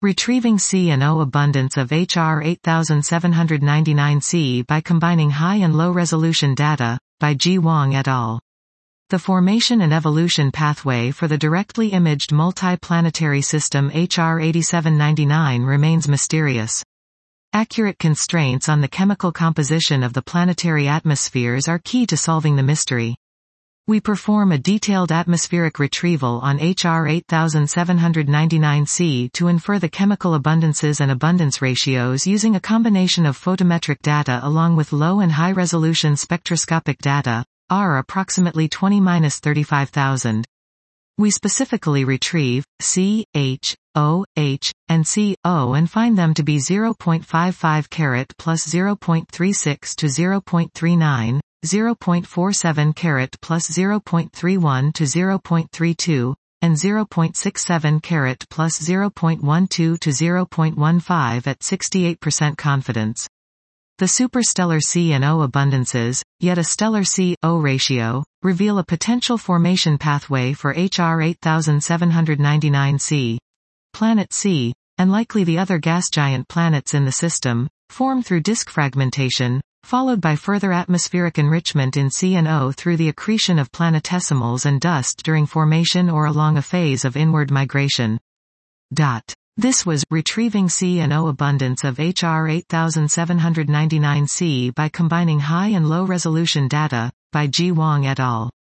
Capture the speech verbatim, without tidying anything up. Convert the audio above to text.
Retrieving C and O abundance of H R eight seven nine nine c by combining high and low resolution data, by G. Wang et al. The formation and evolution pathway for the directly imaged multi-planetary system H R eighty-seven ninety-nine remains mysterious. Accurate constraints on the chemical composition of the planetary atmospheres are key to solving the mystery. We perform a detailed atmospheric retrieval on H R eight seven nine nine c to infer the chemical abundances and abundance ratios using a combination of photometric data along with low and high resolution spectroscopic data, R approximately twenty to thirty-five thousand. We specifically retrieve C, H, O, H, and C, O and find them to be zero point five five carat plus zero point three six to zero point three nine, zero point four seven carat plus zero point three one to zero point three two, and zero point six seven carat plus zero point one two to zero point one five at sixty-eight percent confidence. The superstellar C and O abundances, yet a stellar C O ratio, reveal a potential formation pathway for H R eight seven nine nine c. Planet C, and likely the other gas giant planets in the system, form through disk fragmentation, followed by further atmospheric enrichment in C and O through the accretion of planetesimals and dust during formation or along a phase of inward migration. Dot. This was Retrieving C and O abundance of H R eight seven nine nine c by combining high and low resolution data, by G. Wang et al.